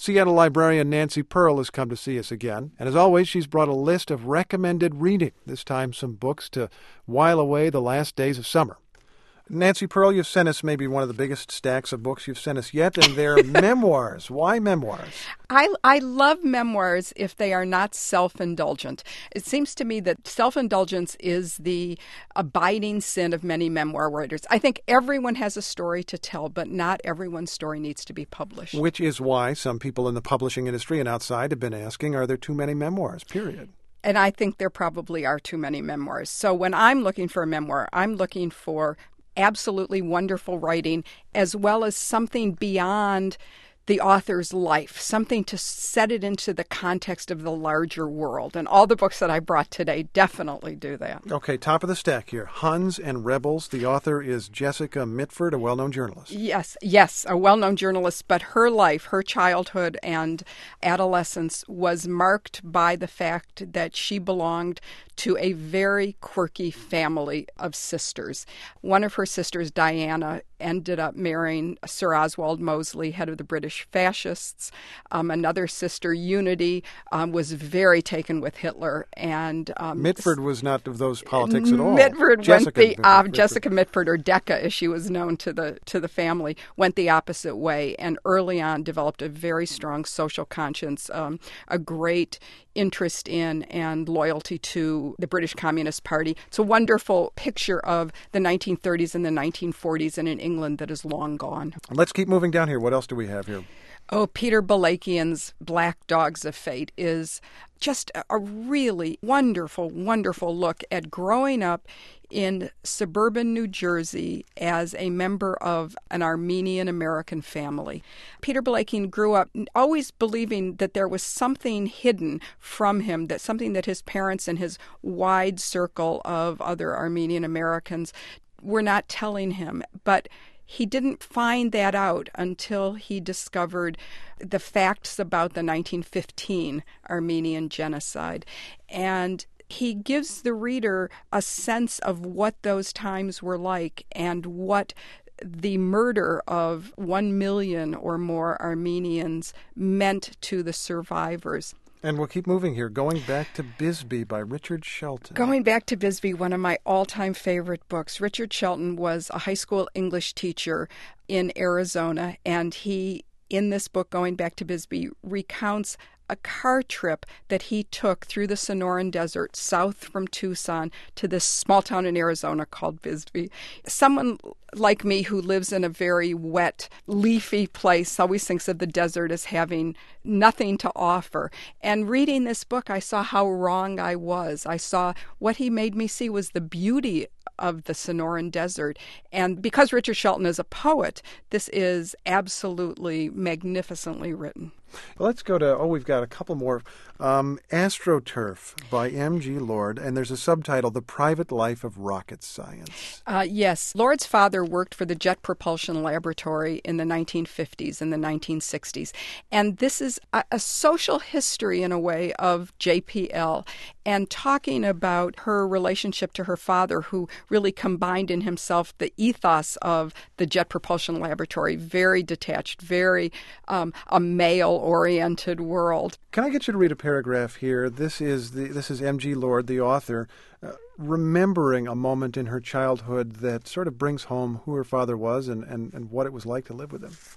Seattle librarian Nancy Pearl has come to see us again. And as always, she's brought a list of recommended reading, this time some books to while away the last days of summer. Nancy Pearl, you've sent us maybe one of the biggest stacks of books you've sent us yet, and they're memoirs. Why memoirs? I love memoirs if they are not self-indulgent. It seems to me that self-indulgence is the abiding sin of many memoir writers. I think everyone has a story to tell, but not everyone's story needs to be published. Which is why some people in the publishing industry and outside have been asking, are there too many memoirs, period? And I think there probably are too many memoirs. So when I'm looking for a memoir, I'm looking for absolutely wonderful writing, as well as something beyond the author's life, something to set it into the context of the larger world. And all the books that I brought today definitely do that. Okay, top of the stack here. Huns and Rebels. The author is Jessica Mitford, a well-known journalist. Yes, a well-known journalist, but her life, her childhood and adolescence was marked by the fact that she belonged to a very quirky family of sisters. One of her sisters, Diana, ended up marrying Sir Oswald Mosley, head of the British fascists. Another sister, Unity, was very taken with Hitler. And Mitford was not of those politics at all. Jessica Mitford, or Decca, as she was known to the family, went the opposite way, and early on developed a very strong social conscience, a great interest in and loyalty to the British Communist Party. It's a wonderful picture of the 1930s and the 1940s in an England that is long gone. Let's keep moving down here. What else do we have here? Oh, Peter Balakian's Black Dogs of Fate is just a really wonderful, wonderful look at growing up in suburban New Jersey as a member of an Armenian-American family. Peter Balakian grew up always believing that there was something hidden from him, that something that his parents and his wide circle of other Armenian-Americans were not telling him. But he didn't find that out until he discovered the facts about the 1915 Armenian genocide. And he gives the reader a sense of what those times were like and what the murder of 1 million or more Armenians meant to the survivors. And we'll keep moving here. Going Back to Bisbee by Richard Shelton. Going Back to Bisbee, one of my all-time favorite books. Richard Shelton was a high school English teacher in Arizona, and he, in this book, Going Back to Bisbee, recounts a car trip that he took through the Sonoran Desert south from Tucson to this small town in Arizona called Bisbee. Someone like me who lives in a very wet, leafy place always thinks of the desert as having nothing to offer. And reading this book, I saw how wrong I was. I saw what he made me see was the beauty of the Sonoran Desert. And because Richard Shelton is a poet, this is absolutely magnificently written. Let's go to, we've got a couple more. AstroTurf by M.G. Lord, and there's a subtitle, The Private Life of Rocket Science. Yes. Lord's father worked for the Jet Propulsion Laboratory in the 1950s and the 1960s. And this is a social history, in a way, of JPL, and talking about her relationship to her father, who really combined in himself the ethos of the Jet Propulsion Laboratory, very detached, very a male-oriented world. Can I get you to read a paragraph here? This is M.G. Lord, the author, remembering a moment in her childhood that sort of brings home who her father was and what it was like to live with him.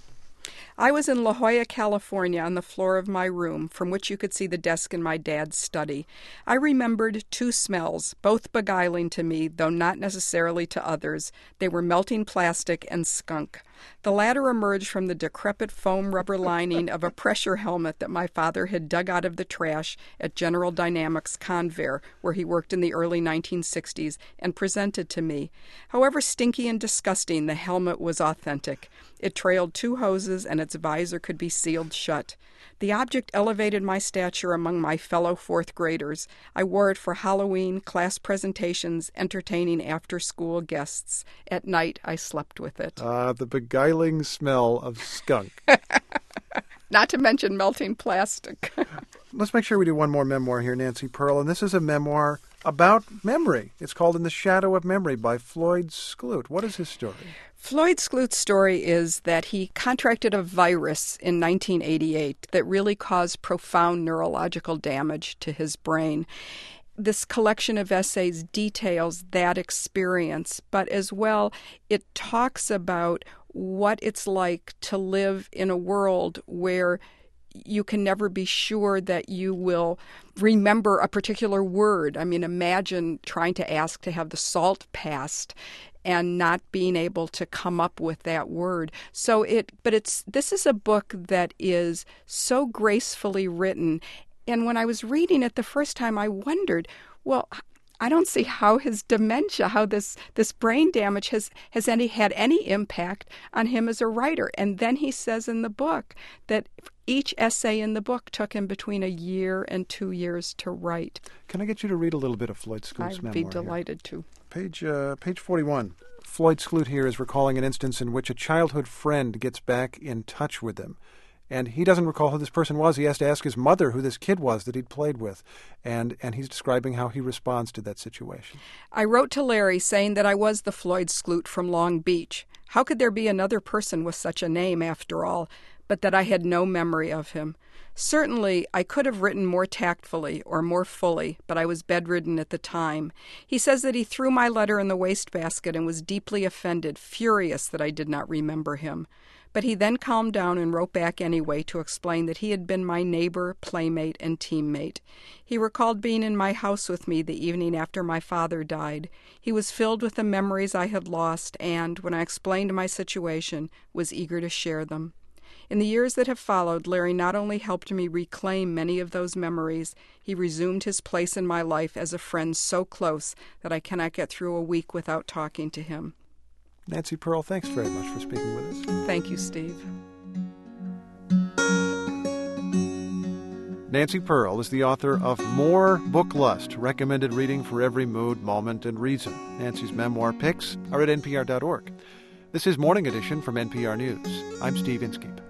I was in La Jolla, California, on the floor of my room, from which you could see the desk in my dad's study. I remembered two smells, both beguiling to me, though not necessarily to others. They were melting plastic and skunk. The latter emerged from the decrepit foam rubber lining of a pressure helmet that my father had dug out of the trash at General Dynamics Convair, where he worked in the early 1960s, and presented to me. However stinky and disgusting, the helmet was authentic. It trailed two hoses, and its visor could be sealed shut. The object elevated my stature among my fellow fourth graders. I wore it for Halloween, class presentations, entertaining after-school guests. At night, I slept with it. The beguiling smell of skunk. Not to mention melting plastic. Let's make sure we do one more memoir here, Nancy Pearl. And this is a memoir about memory. It's called In the Shadow of Memory by Floyd Skloot. What is his story? Floyd Skloot's story is that he contracted a virus in 1988 that really caused profound neurological damage to his brain. This collection of essays details that experience, but as well, it talks about what it's like to live in a world where you can never be sure that you will remember a particular word. I mean, imagine trying to ask to have the salt passed and not being able to come up with that word. This is a book that is so gracefully written. And when I was reading it the first time, I wondered, well, I don't see how his dementia, how this brain damage has had any impact on him as a writer. And then he says in the book that each essay in the book took him between a year and 2 years to write. Can I get you to read a little bit of Floyd Skloot's memoir? I'd be delighted to. Page 41. Floyd Skloot here is recalling an instance in which a childhood friend gets back in touch with him. And he doesn't recall who this person was. He has to ask his mother who this kid was that he'd played with. And he's describing how he responds to that situation. I wrote to Larry saying that I was the Floyd Skloot from Long Beach. How could there be another person with such a name, after all, but that I had no memory of him? Certainly, I could have written more tactfully or more fully, but I was bedridden at the time. He says that he threw my letter in the wastebasket and was deeply offended, furious that I did not remember him. But he then calmed down and wrote back anyway to explain that he had been my neighbor, playmate, and teammate. He recalled being in my house with me the evening after my father died. He was filled with the memories I had lost and, when I explained my situation, was eager to share them. In the years that have followed, Larry not only helped me reclaim many of those memories, he resumed his place in my life as a friend so close that I cannot get through a week without talking to him. Nancy Pearl, thanks very much for speaking with us. Thank you, Steve. Nancy Pearl is the author of More Book Lust, recommended reading for every mood, moment, and reason. Nancy's memoir picks are at npr.org. This is Morning Edition from NPR News. I'm Steve Inskeep.